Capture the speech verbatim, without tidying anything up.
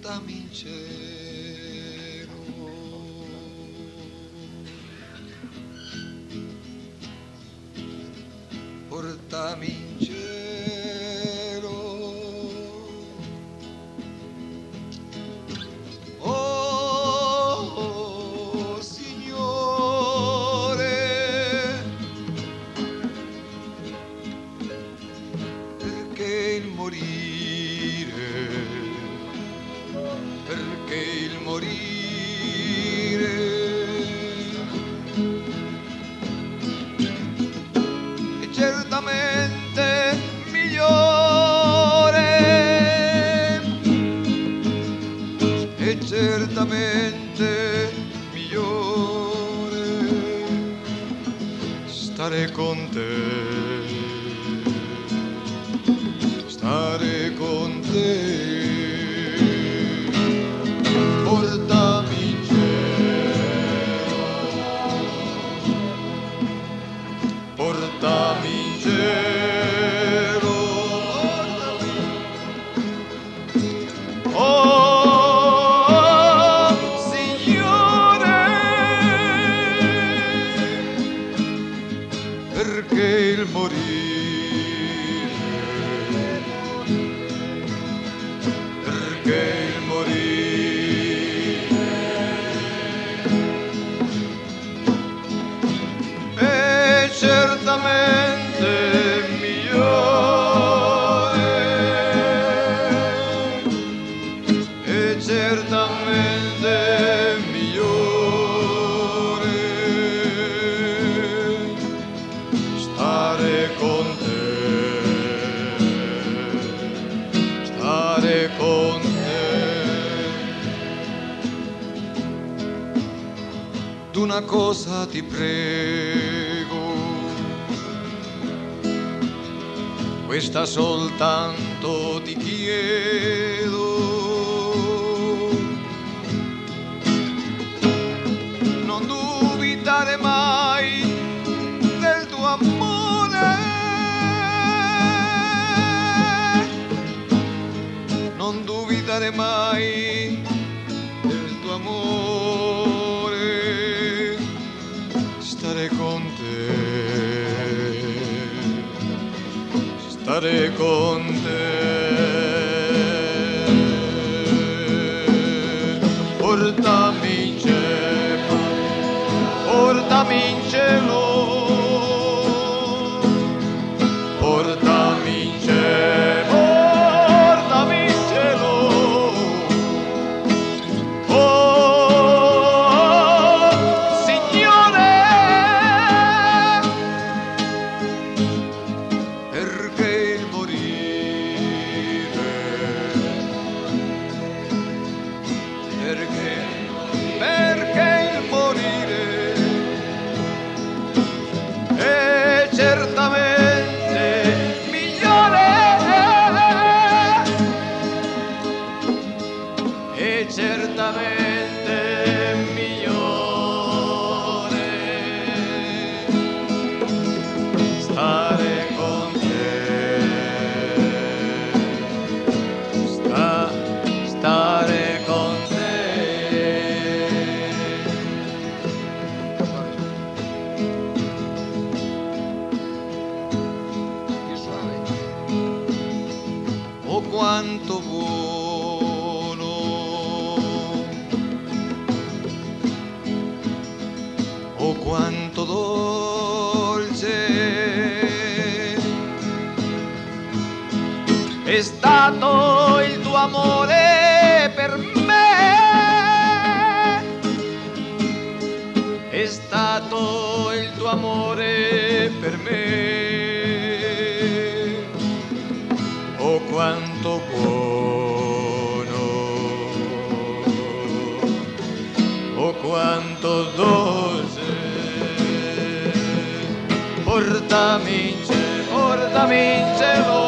portami in cielo, portami in cielo, oh, oh Signore, perché il morire, perché il morire è certamente migliore, è certamente migliore stare con te, stare con te. Portami in cielo, portami in cielo, oh Signore, perché il morire, perché il morire è certamente migliore, è certamente migliore stare con te, stare con te. D'una cosa ti prego, questa soltanto ti chiedo, non dubitare mai del tuo amore, non dubitare mai del tuo amore, stare con te, stare con te. Portami in cielo, portami in cielo, portami in cielo, portami in cielo, oh Signore, perché il morire, perché, perché il morire è certamente migliore, è certamente migliore stare con te, sta, stare con te. Oh quanto buono, oh quanto dolce è stato il tuo amore per me, è stato il tuo amore per me. Oh quanto buono, oh quanto dolce, portami in cielo, portami in cielo,